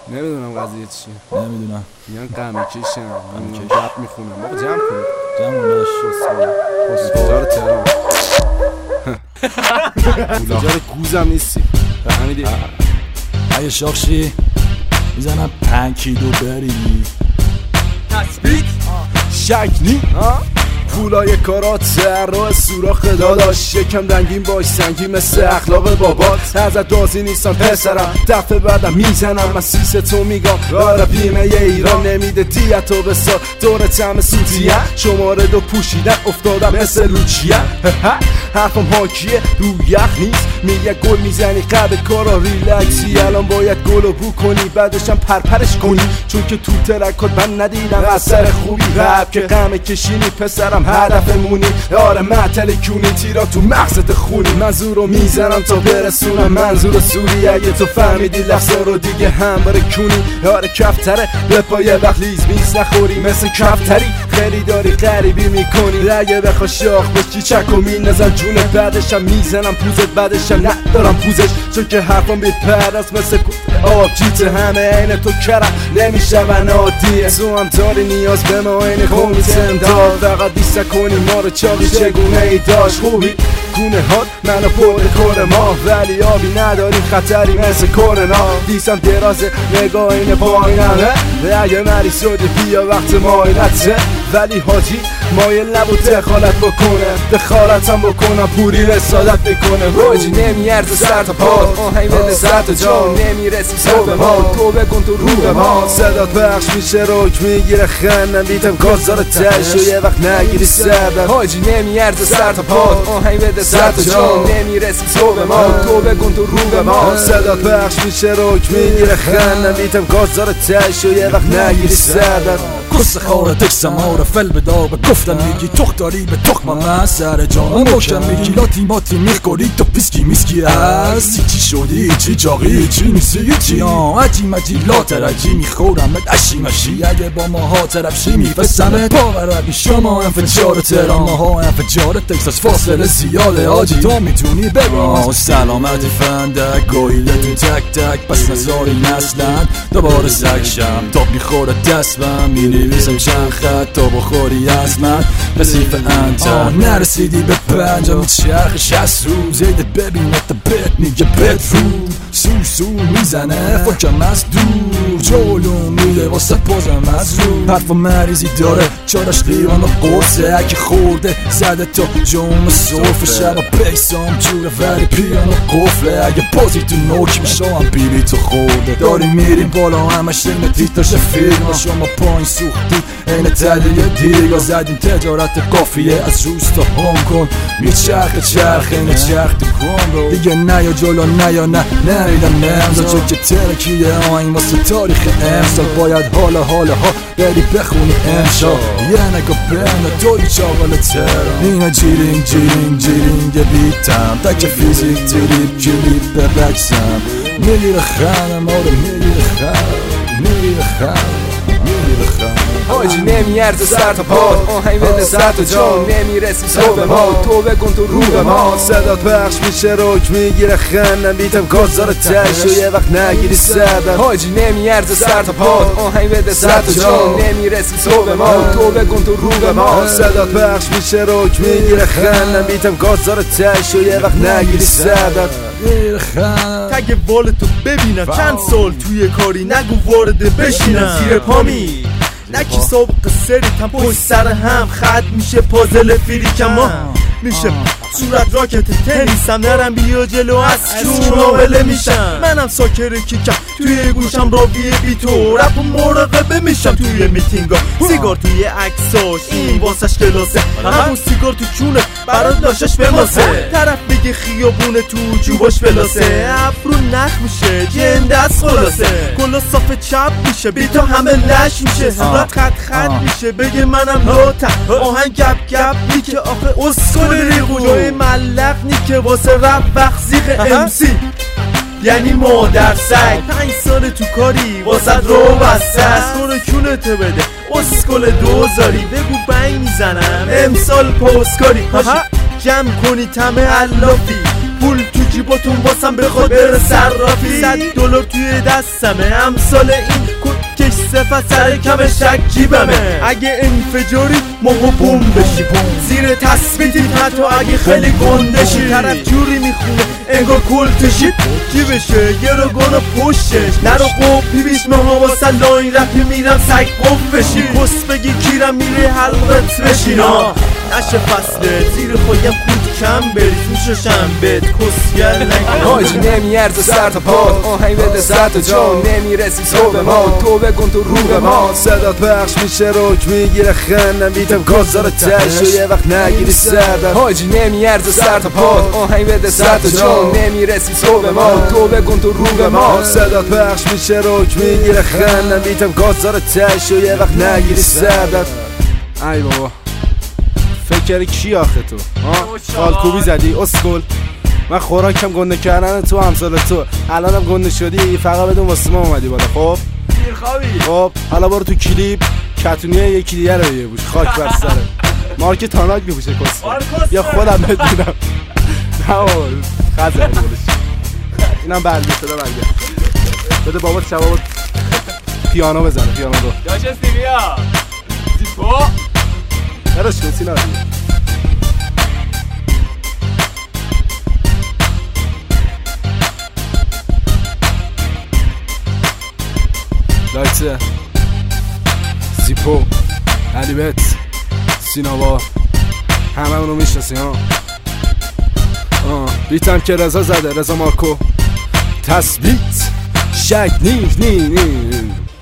نمیدونم قضیه چیه. نمیدونم میگن غمی کشم رپ میخونم. بابا جمع کنید جمعونش تجار تهران تجار گوزم نیستی فهمیدی؟ اگه شاخشی میزنم 5 کیلو بری تثبیت شکنی پولای کارات راه سوراخ داداش یکم دنگین باش سنگی مثل اخلاق بابات ازت راضی نیستم پسرم دفعه بعدم میزنم من سیستو میگم آره بیمه ی ایران نمیده دیتو بسار دور چم سوتیه شماره 2 پوشیدن افتادم مثل لوچیه حرفم حاکیه رو یخ نیست میگه گل میزنی قبل کارا ریلکسی الان باید گلو بو کنی بعدشم پرپرش کنی چون که تو ترکات من ندیدم اثر خوبی رپ که غم کشینی پسرم هدفمونی آره معطل کونی تیرا تو مغزت خونی منظورو میزنم تا برسونم منظور سوری اگه تو فهمیدی لفظا رو دیگه هم بره کونی آره کفتره به پای وقت لیز میز نخوری مثل کفتری خیلی داری غریبی میکنی اگه بخوا شاخ بشی چکو مینزن جون بعدشم میزنم پوزت بعدشم ندارم پوزش چون که حرفم بیپرداز مثل آب جیت همه این تو کرم نمیشون عادیه تو هم داری نیاز به ما این کمیت امداد فقط دیست کنی ما رو چاقی چگونه ای داشت خوبی گونه هات منو پر کور ما ولی آبی نداری خطری مثل کورنا دیسم درازه نگاه این پایینمه اگه مریض شدی بیا وقت ماینته ولی حاجی مایل نبود دخالت بکنه دخالتم بکنم پوری رسالت بکنه حاجی نمیارزه سر تا پاد آهنگ بده سر تا جان نمیرسی سر به ما تو بکن تو رو به ما صدات بخش میشه روک میگیره خندم بیتم گازار تش و یه وقت نگیری سردم حاجی نمیارزه سر تا پاد آهنگ بده سر تا جان نمیرسی تو به ما تو بکن تو رو به ما صدات بخش میشه روک میگیره خندم بیتم گازار تش و یه وقت نگیری سردم قصه خاره تکسم آره فل بدا به گفتم میگی تخت داری به تخم من سر جانم بکشم میگی لاتی ماتی میخوری تو پیسکی میسکی هستی چی شدی چی چاقی چی نیستی چی عجی مجی لا ترجی میخورم اشی مشی اگه با ماها طرف شی میفسمت باوربی شما انفجار تهران ماها انفجار تکساس فاصله زیاده آجی تو میتونی بگو سلامتی فندک گویلتون تک تک پس نزاری نسلن دوباره سکشم تاب میخوره دستم مینویسم چند خط تا بخوری از من رسیف انتر نرسیدی به پنجم چرخ 60 روز ایده ببینت بهت میگه بدرو سو میزنه فکرم از دور جلو میده واسه پازم از رو حرف و مریضی داره چارش قیران و قرصه اگه خورده زده تا جوم صرف شب و بیسام جوره ولی پیان و قفله اگه بازی تو نوک میشه هم بیبی تو خورده داریم میریم بالا همش این تیتاش فیلم شما پایین سوختی این تلیه دیگه زدیم تجارت کافیه از روز تا هنگ کن چرخ این چرخ تو کن رو دیگه نه یا جلو نه یا نه نمیدم نمزا چون که ترکیه آین واسه تاریخ امسال باید حالا ها بری بخونی امشا یه نگاه برنه توی چاقال ترم اینا جیرینگ بیتم تک فیزیک تریپ کلیپ ببکسم میگیره خرم آره میگیره خرم حاجی نمیارزه سر تا پاد آهنگ بده سر تا جان نمیرسی تو به ما تو بکن تو رو به ما صدات بخش میشه روک میگیره خندم بیتم گازار تش و یه وقت نگیری سردم حاجی نمیارزه سر تا پاد آهنگ بده سر تا جان نمیرسی تو به ما تو بکن تو رو به ما صدات بخش میشه روک میگیره خندم بیتم گازار تش و یه وقت نگیری سردم تگ بالتو ببینم چند سال توی کاری نگو وارد بشینم زیر پامی نکی سابق سریتم پشت سر هم خط میشه پازل فریکم میشه صورت راکت تنیسم نرم بیا جلو از چون نابله میشم منم ساکر کیکم توی گوشم راویه بی تو رپ و مراقبه میشم توی میتینگا سیگار توی عکساش این واسش کلاسه همون سیگار تو چونه برات لاشش بماسه طرف بگه خیابونه تو جوباش بلاسه افرو نخ میشه جنده از خلاصه کلا صاف چپ میشه بی تو همه لش میشه صورت خط میشه بگه منم لاتم آهنگ گپ میکه آخه اسکل ریقو جای ملق نیکه واسه رپ وقت امسی یعنی مادر سگ 5 سال تو کاری واسه رو بسته است تو رو کونته بده اسکل دوزاری بگو بنگ میزنم امسال پوسکاری جمع کنی تمه علافی پول تو جیباتون واسم بخواد بره صرافی. $100 توی دستمه، امثال این کش صفت سر کم شک جیبمه. اگه انفجاری موقع بوم بشی، زیر تثبیتی حتی اگه خیلی گندشی. طرف جوری میخونه انگار کلتشی، جیبشه یه رو گونه پشتش نرو قوپی بیش ماها واسه لاین رفی میرم سگ قف بشی. کس بگی کیرم میره حلقت بشینا، نشه فصله زیر خوایم خود کم برید میشوشم بهت کسگر نگی. حاجی نمیارزه سر تا پاد، آهنگ بده سر تا جان نمیرسی تو به ما، تو بکن تو رو به ما. صدات پخش میشه روک میگیره خندم بیتم گازار تش و یه وقت نگیری سردم. حاجی نمیارزه سر تا پاد، آهنگ بده سر تا جان نمیرسی تو به ما، تو بکن تو رو به ما. صدات پخش میشه روک میگیره خندم بیتم گازار تش و یه وقت نگیری سردم. ای بابا فکر کی آخه تو؟ خالکوبی زدی اسکل. من خوراکم گنده کردن تو همسال تو، الانم گنده شدی فقط بدون واسه ما اومدی بالا. خب خب حالا برو تو کلیپ کتونیه یکی دیگه رو بگیر بوش خاک بر سره مارک تاناک میپوشه کس یا خودم بدونم. نه بابا خزه بولش اینم برگه شده برگه بده بابا شبابا پیانو بزنه. پیانو رو داش استیویا زیپو نراش کن سینا لایته زیپو علیبت سیناوا همه اونو میشناسی ها. بیتم که رضا زده، رضا مارکو تثبیت شک نی